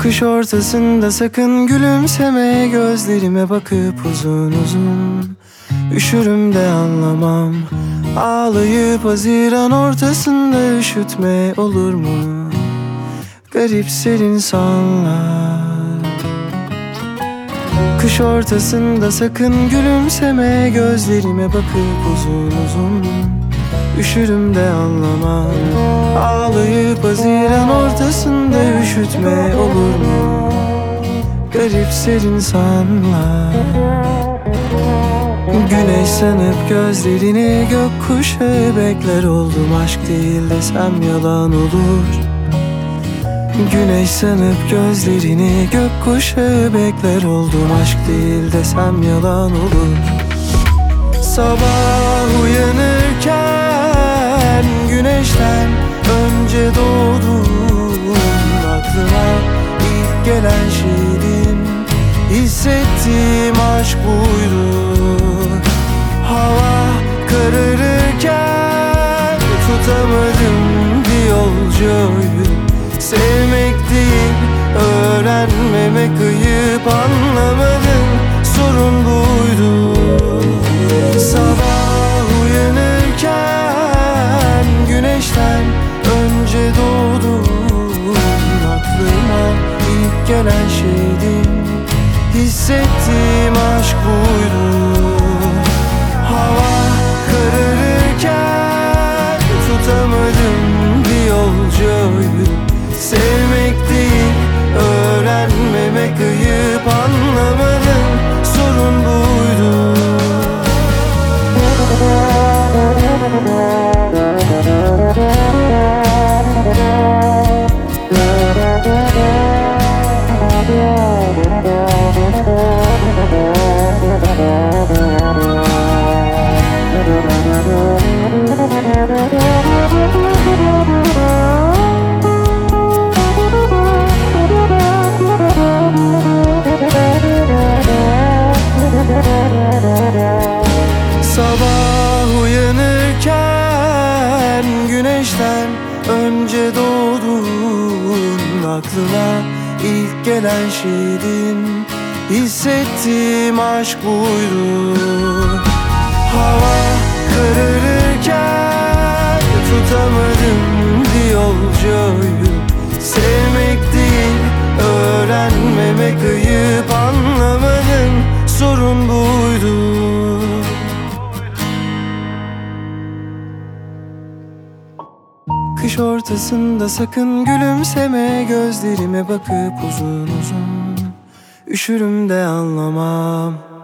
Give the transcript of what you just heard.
Kış ortasında sakın gülümseme, gözlerime bakıp uzun uzun. Üşürüm de anlamam, ağlayıp haziran ortasında üşütme olur mu? Garipser insanlar. Kış ortasında sakın gülümseme, gözlerime bakıp uzun uzun. Üşürüm de anlamam, ağlayıp haziran ortasında üşütme olur mu? Garipser insanlar. Güneş sanıp gözlerini gökkuşağı bekler oldum. Aşk değil desem yalan olur. Güneş sanıp gözlerini gökkuşağı bekler oldum. Aşk değil desem yalan olur. Sabah uyanırken güneşten önce doğdun. Aklıma ilk gelen şeydin, hissettiğim aşk buydu. Hava kararırken tutamadım bir yolcuyu. Sevmek değil, öğrenmemek ayıp, anlamadın, sorun buydu. Sabah uyanırken güneşten önce doğdun. Aklıma ilk gelen şeydin, hissettiğim aşk buydu. Hava kararırken tutamadım bir yolcuyu. Sevmek değil, öğrenmemek ayıp, anlamadın, sorun buydu. Sabah uyanırken güneşten önce doğdun. Aklına ilk gelen şeydin, hissettiğim aşk buydu. Hava kararırken tutamadım bir yolcuyu. Sevmek değil, öğrenmemek ayıp, anlamadın, sorun buydu. Kış ortasında sakın gülümseme, gözlerime bakıp uzun uzun. Üşürüm de anlamam,